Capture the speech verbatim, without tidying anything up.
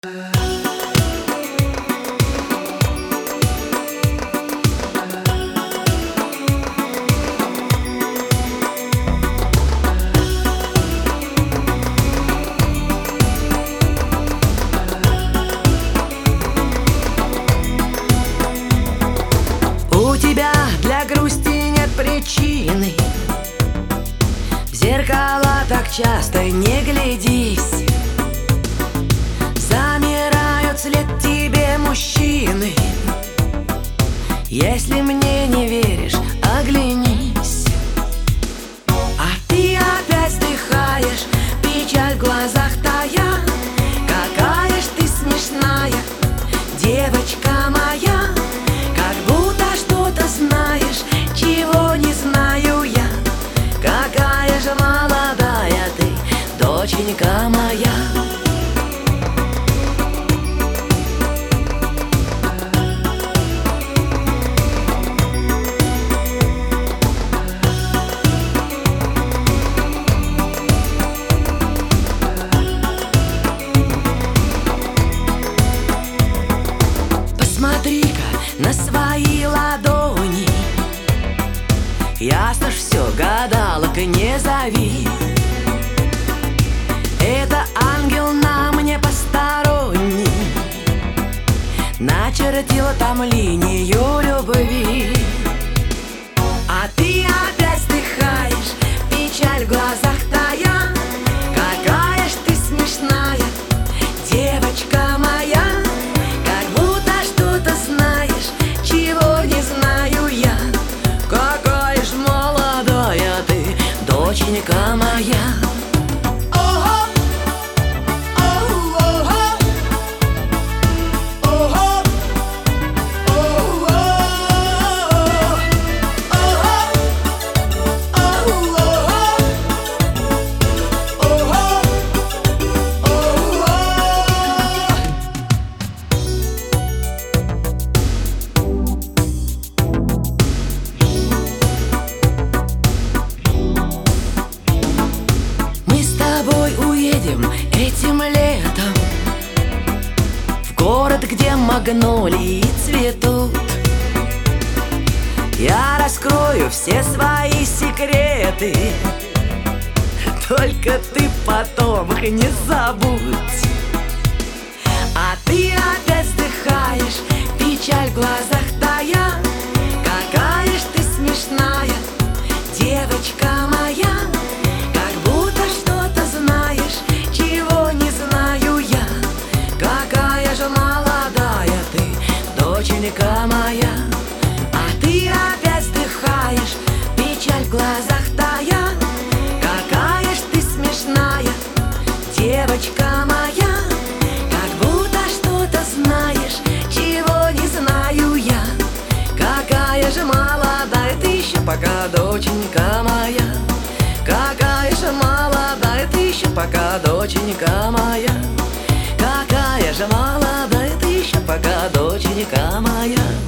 У тебя для грусти нет причины, в зеркало так часто не глядись. Замирают вслед тебе мужчины. Если мне не веришь, оглянись. А ты опять вздыхаешь, печаль в глазах тая. Какая ж ты смешная, девочка моя. Как будто что-то знаешь, чего не знаю я. Какая же молодая ты, доченька моя. Посмотри-ка на свои ладони. Ясно ж все, гадалок не зови. Это ангел на мне посторонний начертила там линию любви. А ты опять вздыхаешь, печаль в глазах тая. Какая ж ты смешная, девочка моя. Доченька моя. Уедем этим летом в город, где магнолии цветут. Я раскрою все свои секреты, только ты потом их не забудь. А ты опять вздыхаешь, печаль в глазах тая. Какая ж ты смешная, девочка моя. Доченька моя. А ты опять вздыхаешь, печаль в глазах тая. Какая ж ты смешная, девочка моя. Как будто что-то знаешь, чего не знаю я. Какая же молодая ты еще пока, доченька моя. Какая же молодая ты еще пока, доченька моя. Какая же молодая ты еще пока, доченька моя.